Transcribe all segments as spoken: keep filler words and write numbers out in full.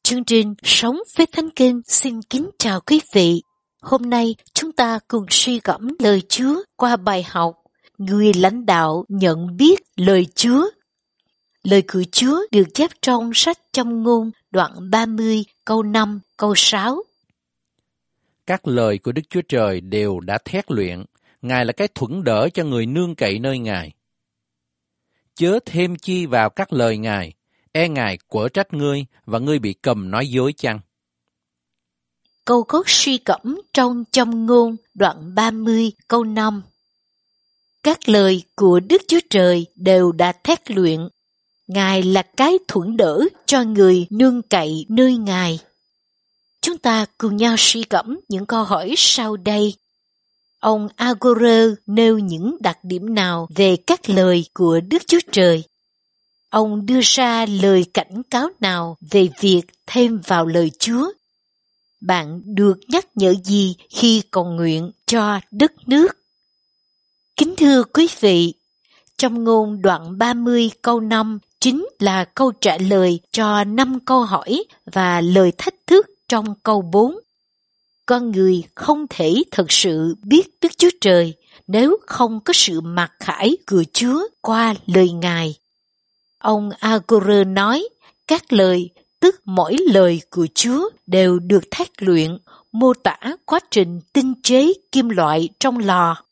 Chương trình Sống với Thánh Kinh xin kính chào quý vị. Hôm nay chúng ta cùng suy gẫm lời Chúa qua bài học Người lãnh đạo nhận biết lời Chúa. Lời của Chúa được chép trong sách Châm ngôn đoạn ba mươi câu năm câu sáu. Các lời của Đức Chúa Trời đều đã thét luyện, Ngài là cái thuẫn đỡ cho người nương cậy nơi Ngài. Chớ thêm chi vào các lời Ngài, e Ngài quở trách ngươi và ngươi bị cầm nói dối chăng? Câu cốt suy gẫm trong Châm ngôn đoạn ba mươi câu năm. Các lời của Đức Chúa Trời đều đã thét luyện, Ngài là cái thuẫn đỡ cho người nương cậy nơi Ngài. Chúng ta cùng nhau suy gẫm những câu hỏi sau đây. Ông Aguilera nêu những đặc điểm nào về các lời của Đức Chúa Trời? Ông đưa ra lời cảnh cáo nào về việc thêm vào lời Chúa? Bạn được nhắc nhở gì khi cầu nguyện cho đất nước? Kính thưa quý vị, Châm ngôn đoạn ba mươi câu năm chính là câu trả lời cho năm câu hỏi và lời thách thức trong câu bốn. Con người không thể thực sự biết Đức Chúa Trời nếu không có sự mặc khải của Chúa qua lời Ngài. Ông Aguilera nói, các lời, tức mỗi lời của Chúa đều được thét luyện, mô tả quá trình tinh chế kim loại trong lò.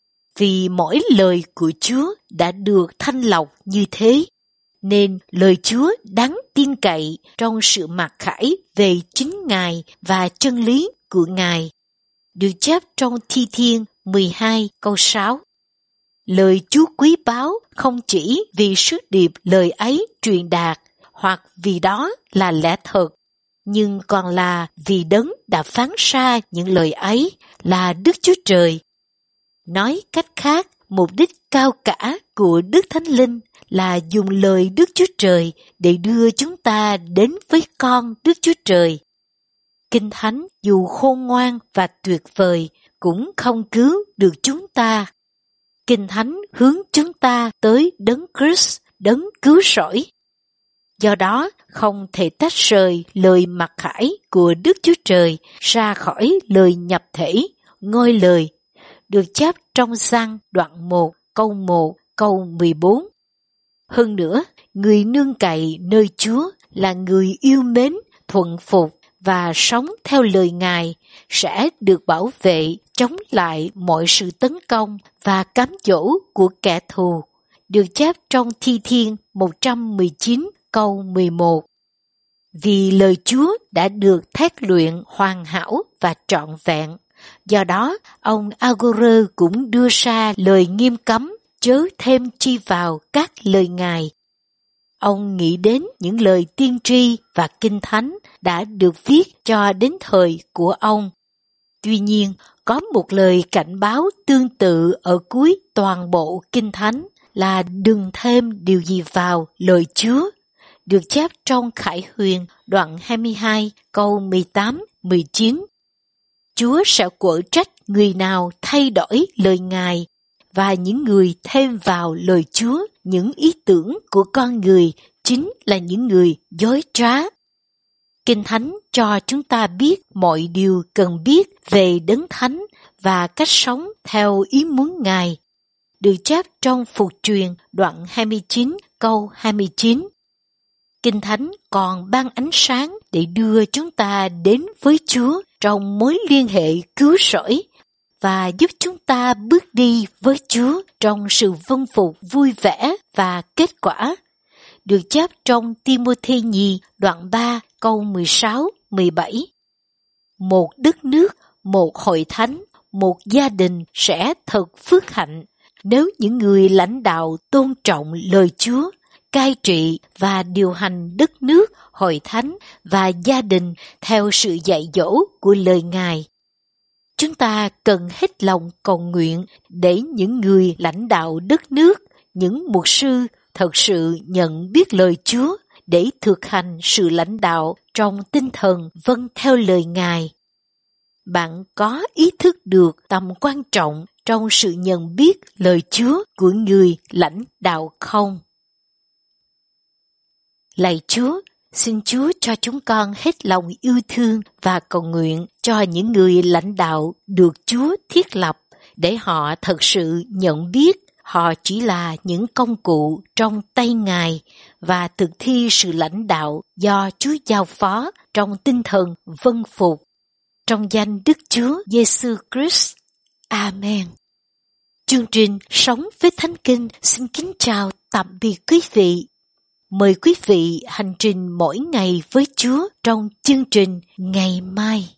Vì mỗi lời của Chúa đã được thanh lọc như thế, nên lời Chúa đáng tin cậy trong sự mặc khải về chính Ngài và chân lý của Ngài. Được chép trong Thi Thiên mười hai câu sáu. Lời Chúa quý báu không chỉ vì sứ điệp lời ấy truyền đạt hoặc vì đó là lẽ thật, nhưng còn là vì Đấng đã phán ra những lời ấy là Đức Chúa Trời. Nói cách khác, mục đích cao cả của Đức Thánh Linh là dùng lời Đức Chúa Trời để đưa chúng ta đến với con Đức Chúa Trời. Kinh Thánh dù khôn ngoan và tuyệt vời cũng không cứu được chúng ta. Kinh Thánh hướng chúng ta tới Đấng Christ, Đấng cứu rỗi. Do đó, không thể tách rời lời mặc khải của Đức Chúa Trời ra khỏi lời nhập thể, ngôi lời, được chép trong Giăng đoạn một, câu một, câu mười bốn. Hơn nữa, người nương cậy nơi Chúa là người yêu mến, thuận phục và sống theo lời Ngài sẽ được bảo vệ chống lại mọi sự tấn công và cám dỗ của kẻ thù, được chép trong Thi Thiên một trăm mười chín câu mười một. Vì lời Chúa đã được thét luyện hoàn hảo và trọn vẹn, do đó ông Aguilera cũng đưa ra lời nghiêm cấm chớ thêm chi vào các lời Ngài. Ông nghĩ đến những lời tiên tri và kinh thánh đã được viết cho đến thời của ông. Tuy nhiên, có một lời cảnh báo tương tự ở cuối toàn bộ kinh thánh là đừng thêm điều gì vào lời Chúa, được chép trong Khải Huyền đoạn hai mươi hai câu mười tám mười chín. Chúa sẽ quở trách người nào thay đổi lời Ngài và những người thêm vào lời Chúa những ý tưởng của con người chính là những người dối trá. Kinh Thánh cho chúng ta biết mọi điều cần biết về Đấng Thánh và cách sống theo ý muốn Ngài, được chép trong Phục Truyền đoạn hai mươi chín câu hai mươi chín. Kinh Thánh còn ban ánh sáng để đưa chúng ta đến với Chúa trong mối liên hệ cứu rỗi và giúp chúng ta bước đi với Chúa trong sự vâng phục vui vẻ và kết quả, được chép trong Ti-mô-thê nhì đoạn ba câu mười sáu mười bảy. Một đất nước, một hội thánh, một gia đình sẽ thật phước hạnh nếu những người lãnh đạo tôn trọng lời Chúa, cai trị và điều hành đất nước, hội thánh và gia đình theo sự dạy dỗ của lời Ngài. Chúng ta cần hết lòng cầu nguyện để những người lãnh đạo đất nước, những mục sư thật sự nhận biết lời Chúa để thực hành sự lãnh đạo trong tinh thần vâng theo lời Ngài. Bạn có ý thức được tầm quan trọng trong sự nhận biết lời Chúa của người lãnh đạo không? Lạy Chúa, Xin Chúa cho chúng con hết lòng yêu thương và cầu nguyện cho những người lãnh đạo được Chúa thiết lập để họ thật sự nhận biết họ chỉ là những công cụ trong tay Ngài và thực thi sự lãnh đạo do Chúa giao phó trong tinh thần vâng phục. Trong danh Đức Chúa Giêsu Christ. Amen. Chương trình Sống với Thánh Kinh xin kính chào tạm biệt quý vị. Mời quý vị hành trình mỗi ngày với Chúa trong chương trình ngày mai.